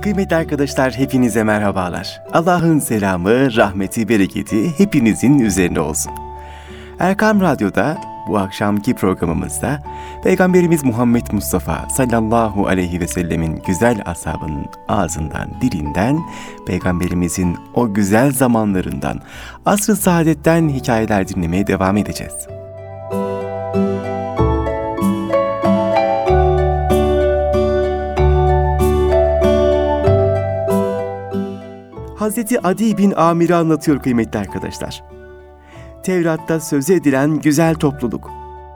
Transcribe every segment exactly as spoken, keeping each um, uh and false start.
Kıymetli arkadaşlar, hepinize merhabalar. Allah'ın selamı, rahmeti, bereketi hepinizin üzerine olsun. Erkam Radyo'da bu akşamki programımızda Peygamberimiz Muhammed Mustafa sallallahu aleyhi ve sellemin güzel ashabının ağzından, dilinden, Peygamberimizin o güzel zamanlarından, asr-ı saadetten hikayeler dinlemeye devam edeceğiz. Hazreti Adi bin Amir'i anlatıyor kıymetli arkadaşlar. Tevrat'ta söz edilen güzel topluluk.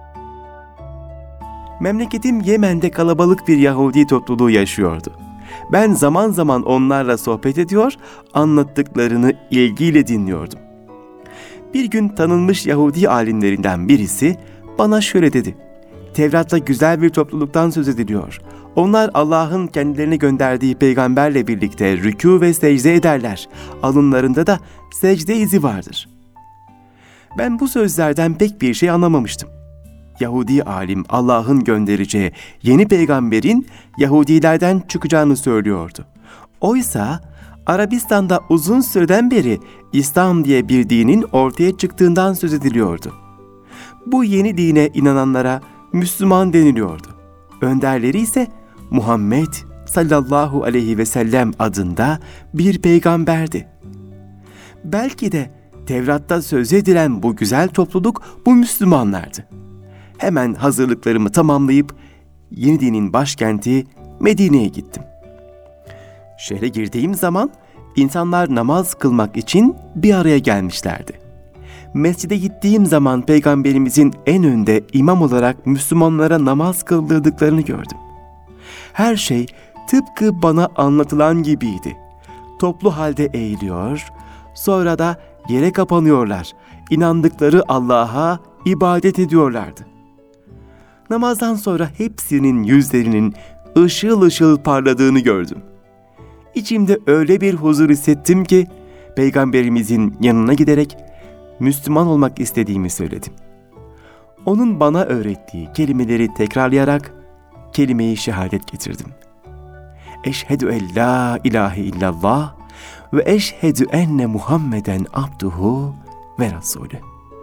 Memleketim Yemen'de kalabalık bir Yahudi topluluğu yaşıyordu. Ben zaman zaman onlarla sohbet ediyor, anlattıklarını ilgiyle dinliyordum. Bir gün tanınmış Yahudi alimlerinden birisi bana şöyle dedi: Tevrat'ta güzel bir topluluktan söz ediliyor. Onlar Allah'ın kendilerine gönderdiği peygamberle birlikte rükû ve secde ederler. Alınlarında da secde izi vardır. Ben bu sözlerden pek bir şey anlamamıştım. Yahudi alim Allah'ın göndereceği yeni peygamberin Yahudilerden çıkacağını söylüyordu. Oysa Arabistan'da uzun süreden beri İslam diye bir dinin ortaya çıktığından söz ediliyordu. Bu yeni dine inananlara Müslüman deniliyordu. Önderleri ise Muhammed sallallahu aleyhi ve sellem adında bir peygamberdi. Belki de Tevrat'ta söz edilen bu güzel topluluk bu Müslümanlardı. Hemen hazırlıklarımı tamamlayıp yeni dinin başkenti Medine'ye gittim. Şehre girdiğim zaman insanlar namaz kılmak için bir araya gelmişlerdi. Mescide gittiğim zaman Peygamberimizin en önde imam olarak Müslümanlara namaz kıldırdıklarını gördüm. Her şey tıpkı bana anlatılan gibiydi. Toplu halde eğiliyor, sonra da yere kapanıyorlar. İnandıkları Allah'a ibadet ediyorlardı. Namazdan sonra hepsinin yüzlerinin ışıl ışıl parladığını gördüm. İçimde öyle bir huzur hissettim ki Peygamberimizin yanına giderek Müslüman olmak istediğimi söyledim. Onun bana öğrettiği kelimeleri tekrarlayarak kelime-i şehadet getirdim. Eşhedü en la ilahe illallah ve eşhedü enne Muhammeden abduhu ve rasulü.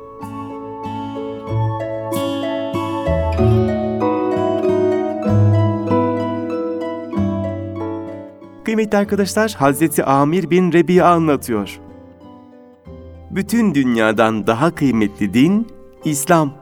Kıymetli arkadaşlar, Hazreti Amir bin Rebi'a anlatıyor. Bütün dünyadan daha kıymetli din İslam.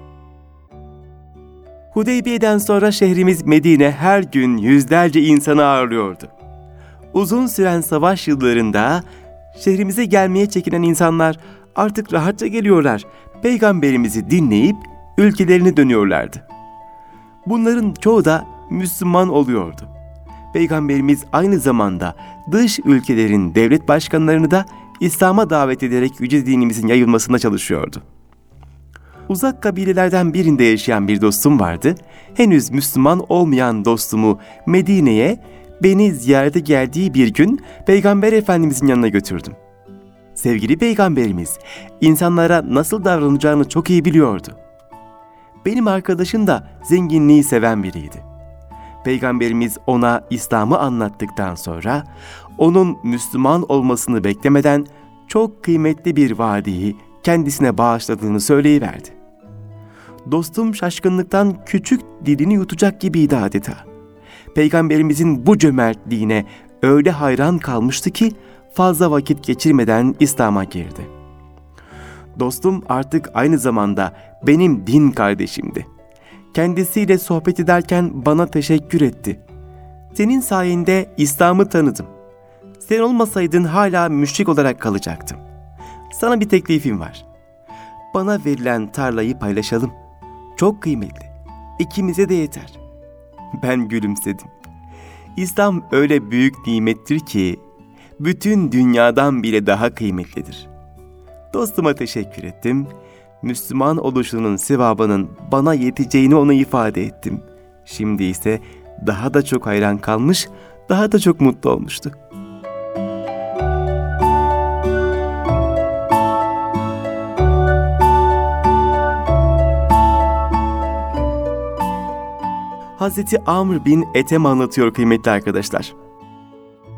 Hudeybiye'den sonra şehrimiz Medine her gün yüzlerce insanı ağırlıyordu. Uzun süren savaş yıllarında şehrimize gelmeye çekinen insanlar artık rahatça geliyorlar, Peygamberimizi dinleyip ülkelerine dönüyorlardı. Bunların çoğu da Müslüman oluyordu. Peygamberimiz aynı zamanda dış ülkelerin devlet başkanlarını da İslam'a davet ederek yüce dinimizin yayılmasına çalışıyordu. Uzak kabilelerden birinde yaşayan bir dostum vardı. Henüz Müslüman olmayan dostumu Medine'ye beni ziyarete geldiği bir gün Peygamber Efendimizin yanına götürdüm. Sevgili Peygamberimiz insanlara nasıl davranacağını çok iyi biliyordu. Benim arkadaşım da zenginliği seven biriydi. Peygamberimiz ona İslam'ı anlattıktan sonra onun Müslüman olmasını beklemeden çok kıymetli bir vadiyi kendisine bağışladığını söyleyiverdi. Dostum şaşkınlıktan küçük dilini yutacak gibiydi adeta. Peygamberimizin bu cömertliğine öyle hayran kalmıştı ki fazla vakit geçirmeden İslam'a girdi. Dostum artık aynı zamanda benim din kardeşimdi. Kendisiyle sohbet ederken bana teşekkür etti. Senin sayende İslam'ı tanıdım. Sen olmasaydın hala müşrik olarak kalacaktım. Sana bir teklifim var. Bana verilen tarlayı paylaşalım. Çok kıymetli. İkimize de yeter. Ben gülümsedim. İslam öyle büyük nimettir ki bütün dünyadan bile daha kıymetlidir. Dostuma teşekkür ettim. Müslüman oluşunun sevabının bana yeteceğini ona ifade ettim. Şimdi ise daha da çok hayran kalmış, daha da çok mutlu olmuştu. Hazreti Amr bin Ethem anlatıyor kıymetli arkadaşlar.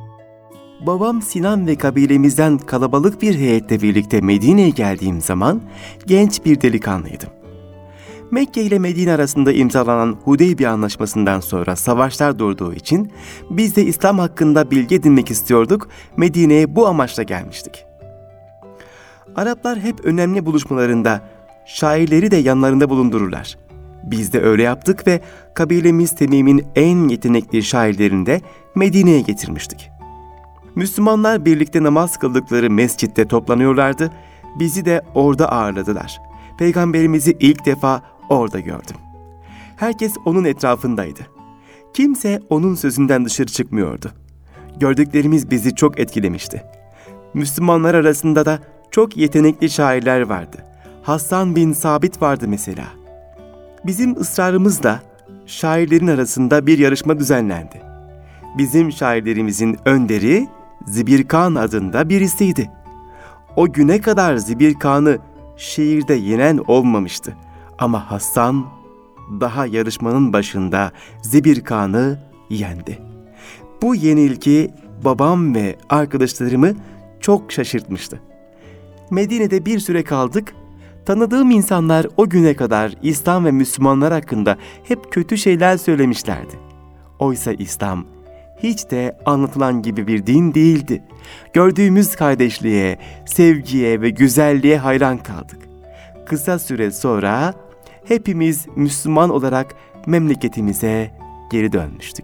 Babam Sinan ve kabilemizden kalabalık bir heyetle birlikte Medine'ye geldiğim zaman genç bir delikanlıydım. Mekke ile Medine arasında imzalanan Hudeybiye Anlaşması'ndan sonra savaşlar durduğu için biz de İslam hakkında bilgi edinmek istiyorduk, Medine'ye bu amaçla gelmiştik. Araplar hep önemli buluşmalarında şairleri de yanlarında bulundururlar. Biz de öyle yaptık ve kabilemiz Temim'in en yetenekli şairlerini de Medine'ye getirmiştik. Müslümanlar birlikte namaz kıldıkları mescitte toplanıyorlardı, bizi de orada ağırladılar. Peygamberimizi ilk defa orada gördüm. Herkes onun etrafındaydı. Kimse onun sözünden dışarı çıkmıyordu. Gördüklerimiz bizi çok etkilemişti. Müslümanlar arasında da çok yetenekli şairler vardı. Hasan bin Sabit vardı mesela. Bizim ısrarımızla şairlerin arasında bir yarışma düzenlendi. Bizim şairlerimizin önderi Zibirkan adında birisiydi. O güne kadar Zibirkan'ı şiirde yenen olmamıştı. Ama Hasan daha yarışmanın başında Zibirkan'ı yendi. Bu yenilgi babam ve arkadaşlarımı çok şaşırtmıştı. Medine'de bir süre kaldık. Tanıdığım insanlar o güne kadar İslam ve Müslümanlar hakkında hep kötü şeyler söylemişlerdi. Oysa İslam hiç de anlatılan gibi bir din değildi. Gördüğümüz kardeşliğe, sevgiye ve güzelliğe hayran kaldık. Kısa süre sonra hepimiz Müslüman olarak memleketimize geri dönmüştük.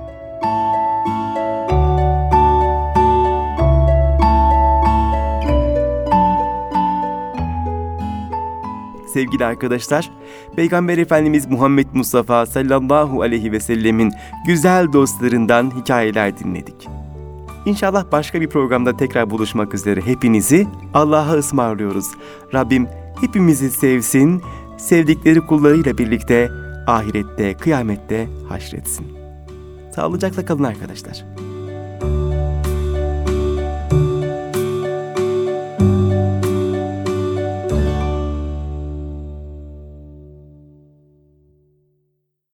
Sevgili arkadaşlar, Peygamber Efendimiz Muhammed Mustafa sallallahu aleyhi ve sellemin güzel dostlarından hikayeler dinledik. İnşallah başka bir programda tekrar buluşmak üzere hepinizi Allah'a ısmarlıyoruz. Rabbim hepimizi sevsin, sevdikleri kullarıyla birlikte ahirette, kıyamette haşretsin. Sağlıcakla kalın arkadaşlar.